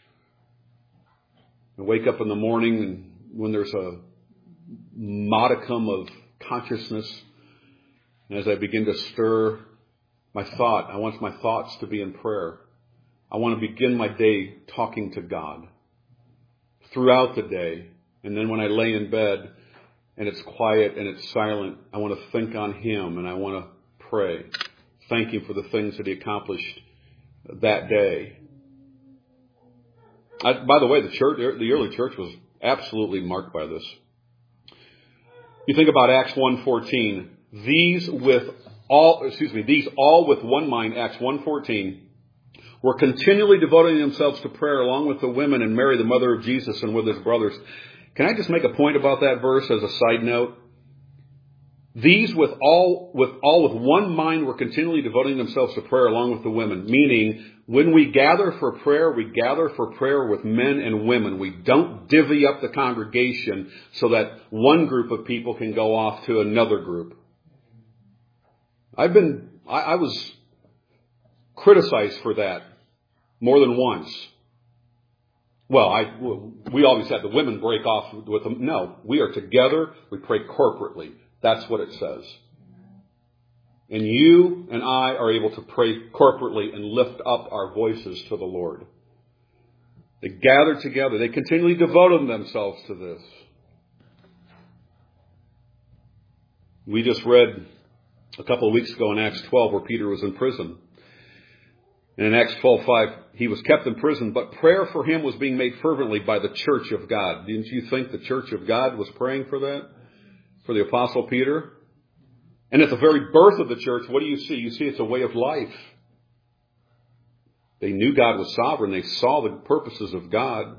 I wake up in the morning, and when there's a modicum of consciousness, and as I begin to stir I want my thoughts to be in prayer. I want to begin my day talking to God throughout the day. And then when I lay in bed and it's quiet and it's silent, I want to think on Him and I want to pray. Thank Him for the things that He accomplished that day. By the way, the early church was absolutely marked by this. You think about Acts 1:14. These all with one mind, Acts 1:14, were continually devoting themselves to prayer along with the women and Mary, the mother of Jesus, and with His brothers. Can I just make a point about that verse as a side note? These with one mind were continually devoting themselves to prayer along with the women. Meaning, when we gather for prayer with men and women. We don't divvy up the congregation so that one group of people can go off to another group. I was criticized for that more than once. Well, we always had the women break off with them. No, we are together. We pray corporately. That's what it says. And you and I are able to pray corporately and lift up our voices to the Lord. They gathered together. They continually devoted themselves to this. We just read a couple of weeks ago in Acts 12 where Peter was in prison. And in Acts 12:5, he was kept in prison, but prayer for him was being made fervently by the church of God. Didn't you think the church of God was praying for that? For the Apostle Peter? And at the very birth of the church, what do you see? You see it's a way of life. They knew God was sovereign. They saw the purposes of God.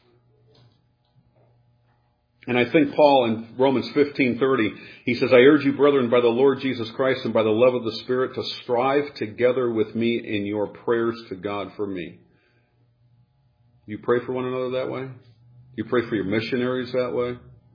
And I think Paul in Romans 15:30, he says, I urge you, brethren, by the Lord Jesus Christ and by the love of the Spirit, to strive together with me in your prayers to God for me. You pray for one another that way? You pray for your missionaries that way?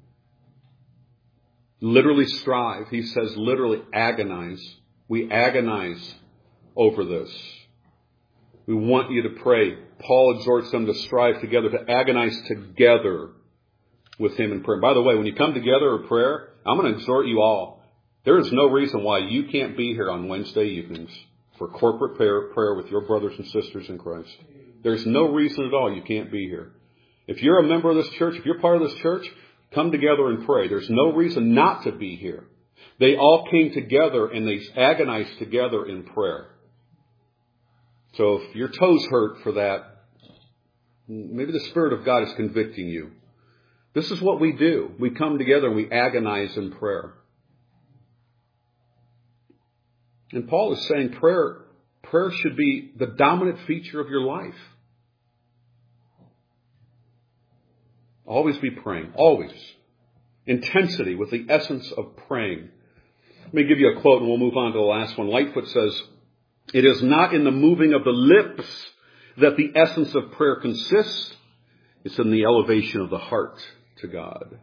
Literally strive. He says literally agonize. We agonize over this. We want you to pray. Paul exhorts them to strive together, to agonize together with him in prayer. By the way, when you come together in prayer, I'm going to exhort you all. There is no reason why you can't be here on Wednesday evenings for corporate prayer with your brothers and sisters in Christ. There's no reason at all you can't be here. If you're a member of this church, if you're part of this church, come together and pray. There's no reason not to be here. They all came together and they agonized together in prayer. So if your toes hurt for that, maybe the Spirit of God is convicting you. This is what we do. We come together and we agonize in prayer. And Paul is saying prayer should be the dominant feature of your life. Always be praying. Always. Intensity with the essence of praying. Let me give you a quote and we'll move on to the last one. Lightfoot says, it is not in the moving of the lips that the essence of prayer consists. It's in the elevation of the heart to God.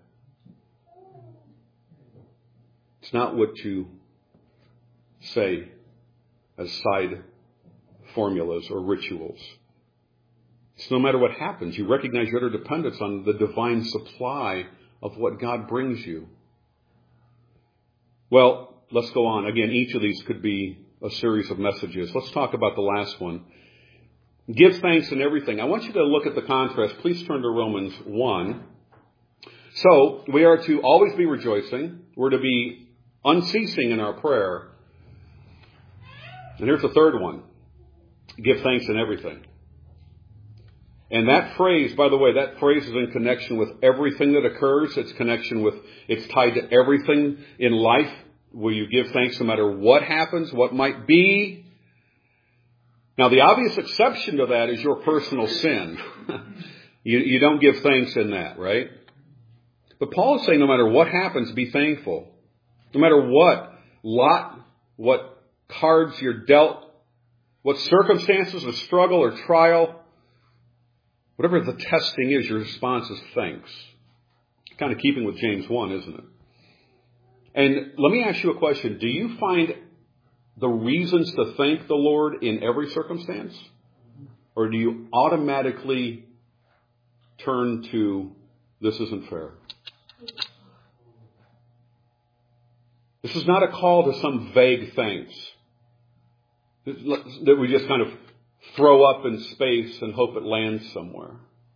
It's not what you say as side formulas or rituals. So no matter what happens, you recognize your utter dependence on the divine supply of what God brings you. Well, let's go on. Again, each of these could be a series of messages. Let's talk about the last one. Give thanks in everything. I want you to look at the contrast. Please turn to Romans 1. So, we are to always be rejoicing. We're to be unceasing in our prayer. And here's the third one. Give thanks in everything. And that phrase, by the way, that phrase is in connection with everything that occurs. It's tied to everything in life. Will you give thanks no matter what happens, what might be? Now, the obvious exception to that is your personal sin. You don't give thanks in that, right? But Paul is saying no matter what happens, be thankful. No matter what cards you're dealt, what circumstances of struggle or trial, whatever the testing is, your response is thanks. Kind of keeping with James 1, isn't it? And let me ask you a question. Do you find the reasons to thank the Lord in every circumstance? Or do you automatically turn to, this isn't fair? This is not a call to some vague thanks that we just kind of throw up in space and hope it lands somewhere.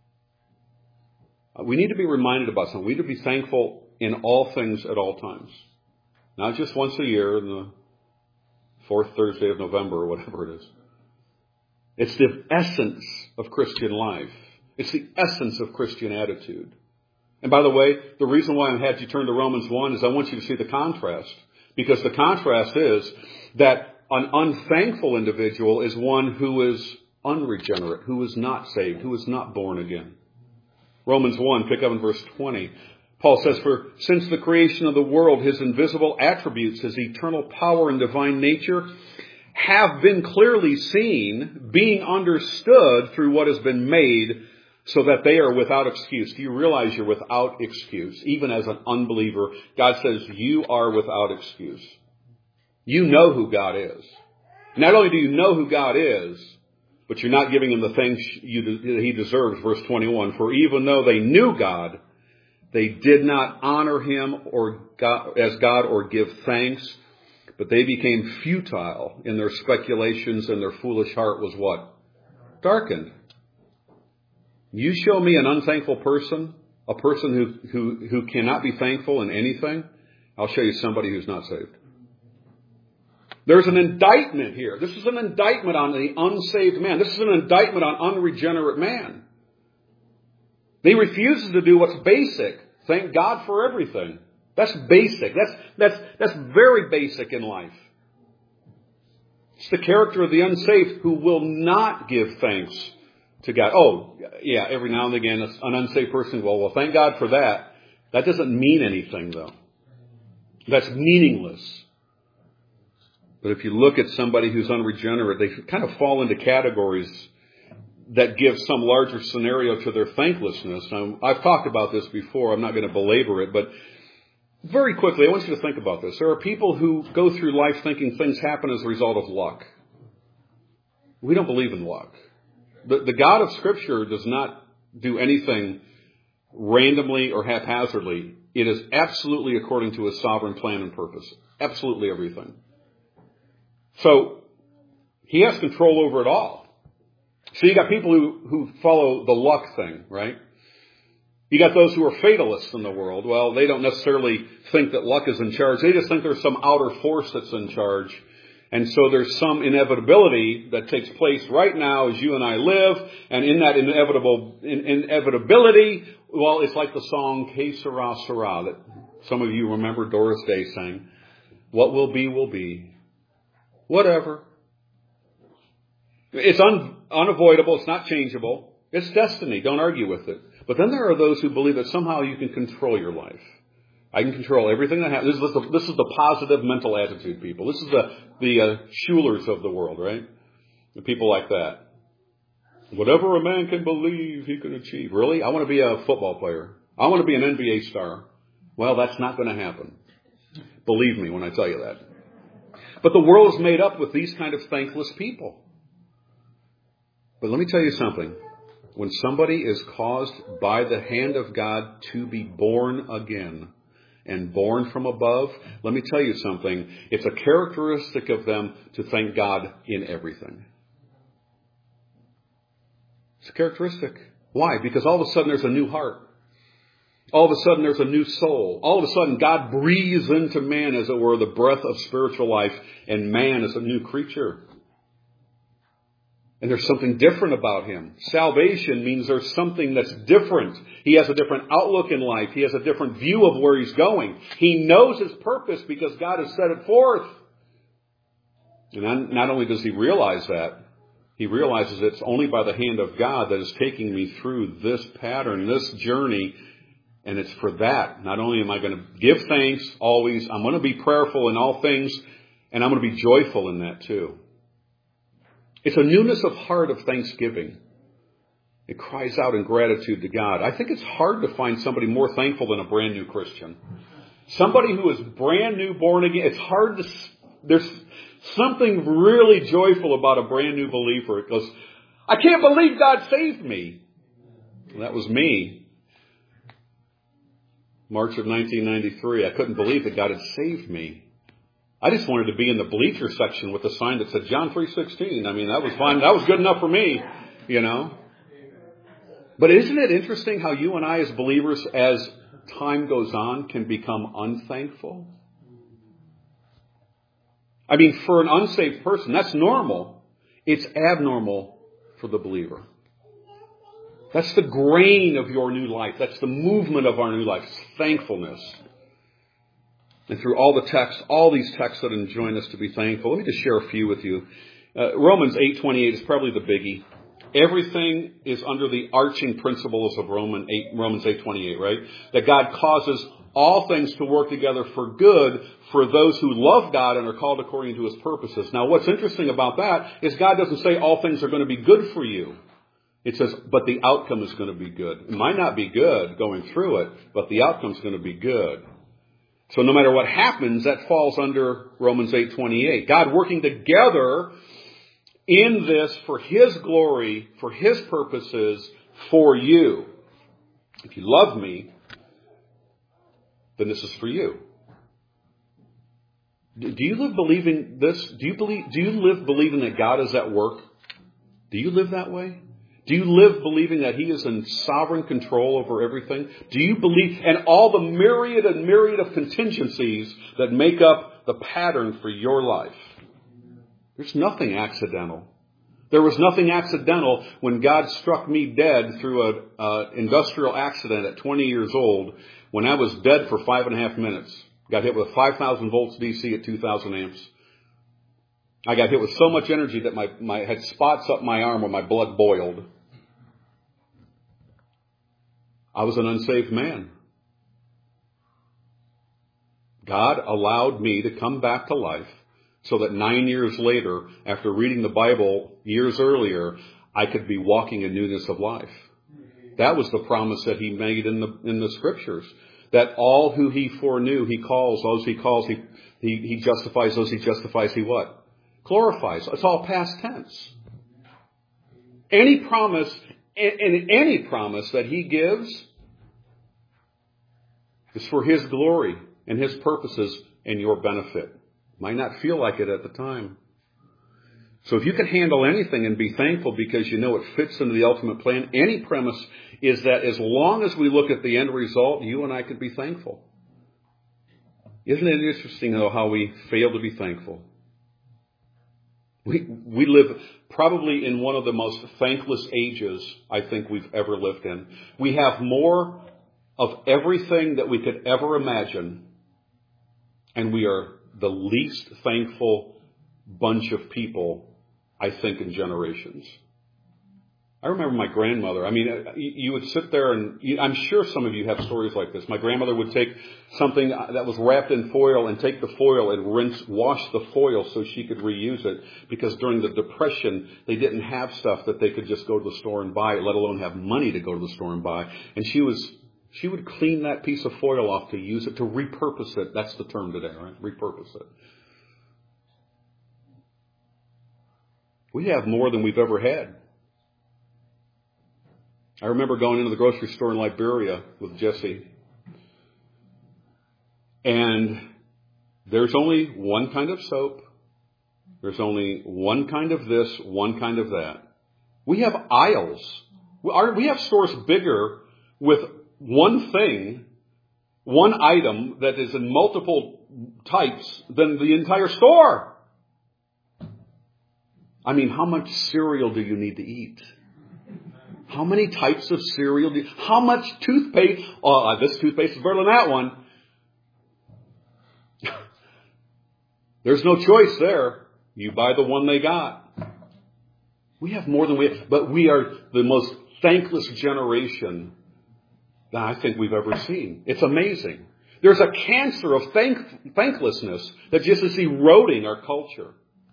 We need to be reminded about something. We need to be thankful in all things at all times. Not just once a year in the fourth Thursday of November or whatever it is. It's the essence of Christian life. It's the essence of Christian attitude. And by the way, the reason why I had you turn to Romans 1 is I want you to see the contrast. Because the contrast is that an unthankful individual is one who is unregenerate, who is not saved, who is not born again. Romans 1, pick up in verse 20. Paul says, for since the creation of the world, his invisible attributes, his eternal power and divine nature have been clearly seen, being understood through what has been made, so that they are without excuse. Do you realize you're without excuse? Even as an unbeliever, God says you are without excuse. You know who God is. Not only do you know who God is, but you're not giving him the things he deserves. Verse 21, for even though they knew God, they did not honor him as God or give thanks, but they became futile in their speculations, and their foolish heart was what? Darkened. You show me an unthankful person, a person who cannot be thankful in anything, I'll show you somebody who's not saved. There's an indictment here. This is an indictment on the unsaved man. This is an indictment on unregenerate man. He refuses to do what's basic. Thank God for everything. That's basic. That's very basic in life. It's the character of the unsaved who will not give thanks to God. Oh, yeah, every now and again, an unsaved person, well, thank God for that. That doesn't mean anything, though. That's meaningless. But if you look at somebody who's unregenerate, they kind of fall into categories that give some larger scenario to their thanklessness. I've talked about this before. I'm not going to belabor it, but very quickly, I want you to think about this. There are people who go through life thinking things happen as a result of luck. We don't believe in luck. The God of Scripture does not do anything randomly or haphazardly. It is absolutely according to His sovereign plan and purpose. Absolutely everything. So, He has control over it all. So you got people who follow the luck thing, right? You got those who are fatalists in the world. Well, they don't necessarily think that luck is in charge. They just think there's some outer force that's in charge. And so there's some inevitability that takes place right now as you and I live. And in that inevitability, well, it's like the song Que Sera, Sera that some of you remember Doris Day sang. What will be, will be. Whatever. It's unavoidable. It's not changeable. It's destiny. Don't argue with it. But then there are those who believe that somehow you can control your life. I can control everything that happens. This is the positive mental attitude people. This is the Schulers of the world, right? The people like that. Whatever a man can believe, he can achieve. Really? I want to be a football player. I want to be an NBA star. Well, that's not going to happen. Believe me when I tell you that. But the world is made up with these kind of thankless people. But let me tell you something. When somebody is caused by the hand of God to be born again and born from above, let me tell you something. It's a characteristic of them to thank God in everything. It's a characteristic. Why? Because all of a sudden there's a new heart. All of a sudden there's a new soul. All of a sudden God breathes into man, as it were, the breath of spiritual life, and man is a new creature. And there's something different about him. Salvation means there's something that's different. He has a different outlook in life. He has a different view of where he's going. He knows his purpose because God has set it forth. And not only does he realize that, he realizes it's only by the hand of God that is taking me through this pattern, this journey. And it's for that. Not only am I going to give thanks always, I'm going to be prayerful in all things, and I'm going to be joyful in that too. It's a newness of heart of thanksgiving. It cries out in gratitude to God. I think it's hard to find somebody more thankful than a brand new Christian. Somebody who is brand new, born again. It's hard to, there's something really joyful about a brand new believer. It goes, I can't believe God saved me. Well, that was me. March of 1993. I couldn't believe that God had saved me. I just wanted to be in the bleacher section with a sign that said John 3:16. I mean, that was fine. That was good enough for me, you know. But isn't it interesting how you and I as believers, as time goes on, can become unthankful? I mean, for an unsaved person, that's normal. It's abnormal for the believer. That's the grain of your new life. That's the movement of our new life. It's thankfulness. And through all the texts, all these texts that enjoin us to be thankful, let me just share a few with you. Romans 8:28 is probably the biggie. Everything is under the arching principles of Romans 8:28, right? That God causes all things to work together for good for those who love God and are called according to His purposes. Now, what's interesting about that is God doesn't say all things are going to be good for you. It says, but the outcome is going to be good. It might not be good going through it, but the outcome is going to be good. So no matter what happens, that falls under Romans 8:28. God working together in this for His glory, for His purposes, for you. If you love me, then this is for you. Do you live believing this? Do you live believing that God is at work? Do you live that way? Do you live believing that He is in sovereign control over everything? Do you believe, and all the myriad and myriad of contingencies that make up the pattern for your life? There's nothing accidental. There was nothing accidental when God struck me dead through an industrial accident at 20 years old, when I was dead for 5.5 minutes. Got hit with 5,000 volts DC at 2,000 amps. I got hit with so much energy that my had spots up my arm where my blood boiled. I was an unsaved man. God allowed me to come back to life so that 9 years later, after reading the Bible years earlier, I could be walking in newness of life. That was the promise that he made in the scriptures. That all who he foreknew, he calls. Those he calls, he justifies. Those he justifies, he what? Glorifies. It's all past tense. Any promise, and any promise that he gives is for his glory and his purposes and your benefit. Might not feel like it at the time. So if you can handle anything and be thankful because you know it fits into the ultimate plan, any premise is that as long as we look at the end result, you and I could be thankful. Isn't it interesting, though, how we fail to be thankful? We live probably in one of the most thankless ages I think we've ever lived in. We have more of everything that we could ever imagine, and we are the least thankful bunch of people, I think, in generations. I remember my grandmother. I mean, you would sit there and I'm sure some of you have stories like this. My grandmother would take something that was wrapped in foil and take the foil and wash the foil so she could reuse it, because during the Depression, they didn't have stuff that they could just go to the store and buy, let alone have money to go to the store and buy. And she would clean that piece of foil off to use it, to repurpose it. That's the term today, right? Repurpose it. We have more than we've ever had. I remember going into the grocery store in Liberia with Jesse. And there's only one kind of soap. There's only one kind of this, one kind of that. We have aisles. We have stores bigger with one thing, one item that is in multiple types than the entire store. I mean, how much cereal do you need to eat? How many types of cereal how much toothpaste? Oh, this toothpaste is better than that one. There's no choice there. You buy the one they got. We have more than we have, but we are the most thankless generation that I think we've ever seen. It's amazing. There's a cancer of thanklessness that just is eroding our culture.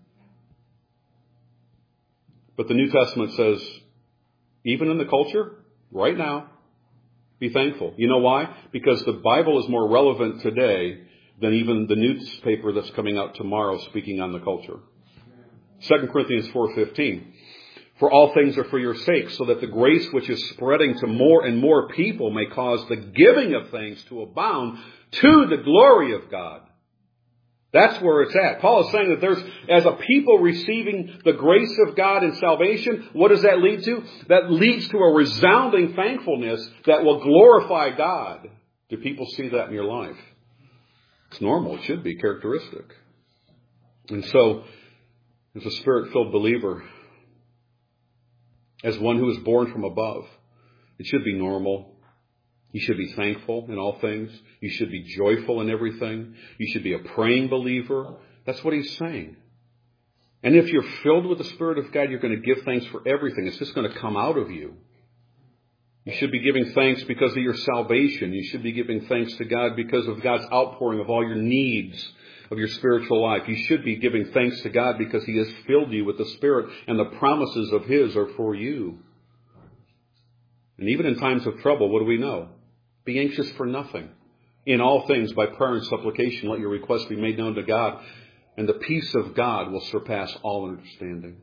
But the New Testament says, even in the culture, right now, be thankful. You know why? Because the Bible is more relevant today than even the newspaper that's coming out tomorrow speaking on the culture. 2 Corinthians 4:15. For all things are for your sake, so that the grace which is spreading to more and more people may cause the giving of things to abound to the glory of God. That's where it's at. Paul is saying that there's, as a people receiving the grace of God in salvation, what does that lead to? That leads to a resounding thankfulness that will glorify God. Do people see that in your life? It's normal. It should be characteristic. And so, as a Spirit-filled believer, as one who is born from above, it should be normal. You should be thankful in all things. You should be joyful in everything. You should be a praying believer. That's what he's saying. And if you're filled with the Spirit of God, you're going to give thanks for everything. It's just going to come out of you. You should be giving thanks because of your salvation. You should be giving thanks to God because of God's outpouring of all your needs of your spiritual life. You should be giving thanks to God because he has filled you with the Spirit and the promises of his are for you. And even in times of trouble, what do we know? Be anxious for nothing. In all things, by prayer and supplication, let your requests be made known to God. And the peace of God will surpass all understanding.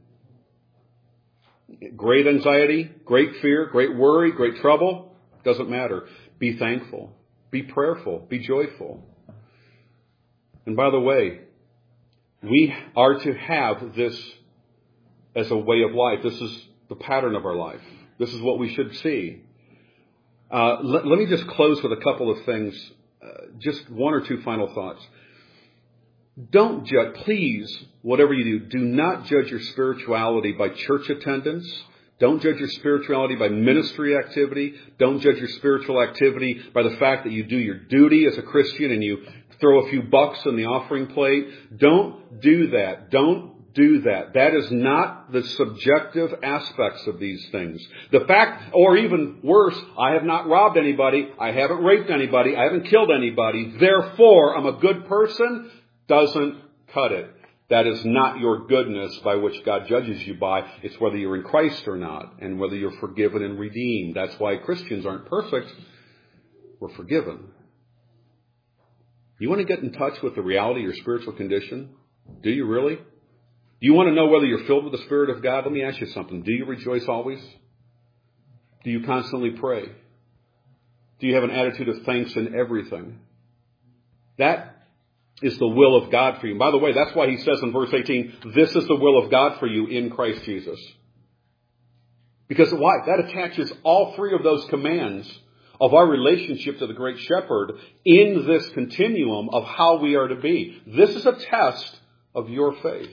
Great anxiety, great fear, great worry, great trouble, doesn't matter. Be thankful. Be prayerful. Be joyful. And by the way, we are to have this as a way of life. This is the pattern of our life. This is what we should see. Let me just close with a couple of things. Just one or two final thoughts. Don't judge, please, whatever you do not judge your spirituality by church attendance. Don't judge your spirituality by ministry activity. Don't judge your spiritual activity by the fact that you do your duty as a Christian and you throw a few bucks on the offering plate. Don't do that. Don't do that. That is not the subjective aspects of these things. The fact, or even worse, I have not robbed anybody, I haven't raped anybody, I haven't killed anybody, therefore I'm a good person, doesn't cut it. That is not your goodness by which God judges you by. It's whether you're in Christ or not, and whether you're forgiven and redeemed. That's why Christians aren't perfect. We're forgiven. You want to get in touch with the reality of your spiritual condition? Do you really? Do you want to know whether you're filled with the Spirit of God? Let me ask you something. Do you rejoice always? Do you constantly pray? Do you have an attitude of thanks in everything? That is the will of God for you. By the way, that's why he says in verse 18, this is the will of God for you in Christ Jesus. Because why? That attaches all three of those commands of our relationship to the great shepherd in this continuum of how we are to be. This is a test of your faith.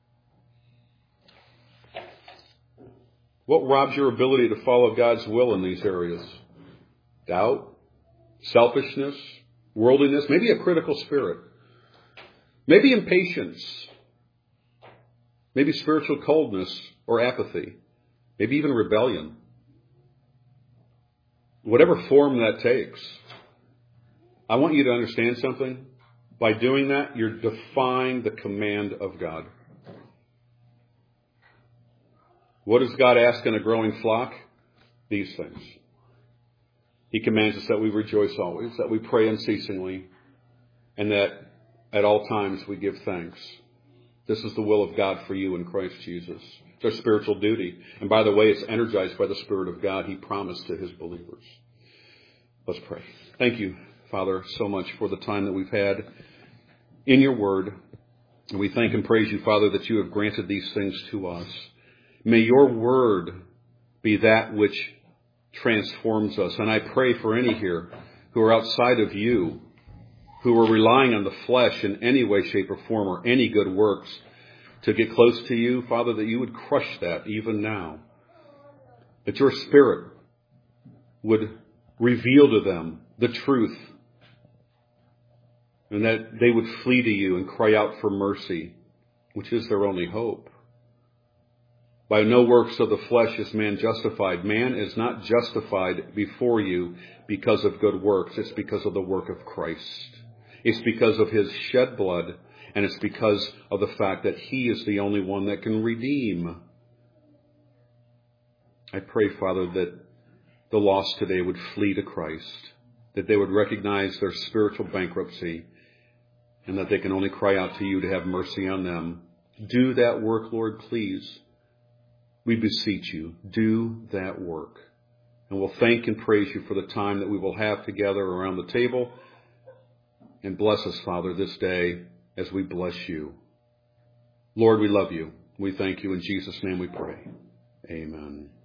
What robs your ability to follow God's will in these areas? Doubt, selfishness, worldliness, maybe a critical spirit, maybe impatience, maybe spiritual coldness or apathy, maybe even rebellion. Whatever form that takes, I want you to understand something. By doing that, you're defying the command of God. What does God ask in a growing flock? These things. He commands us that we rejoice always, that we pray unceasingly, and that at all times we give thanks. This is the will of God for you in Christ Jesus. It's our spiritual duty. And by the way, it's energized by the Spirit of God he promised to his believers. Let's pray. Thank you, Father, so much for the time that we've had in your word. And we thank and praise you, Father, that you have granted these things to us. May your word be that which transforms us. And I pray for any here who are outside of you, who are relying on the flesh in any way, shape, or form, or any good works to get close to you, Father, that you would crush that even now. That your Spirit would reveal to them the truth, and that they would flee to you and cry out for mercy, which is their only hope. By no works of the flesh is man justified. Man is not justified before you because of good works. It's because of the work of Christ. It's because of his shed blood, and it's because of the fact that he is the only one that can redeem. I pray, Father, that the lost today would flee to Christ, that they would recognize their spiritual bankruptcy, and that they can only cry out to you to have mercy on them. Do that work, Lord, please. We beseech you, do that work. And we'll thank and praise you for the time that we will have together around the table. And bless us, Father, this day as we bless you. Lord, we love you. We thank you. In Jesus' name we pray. Amen.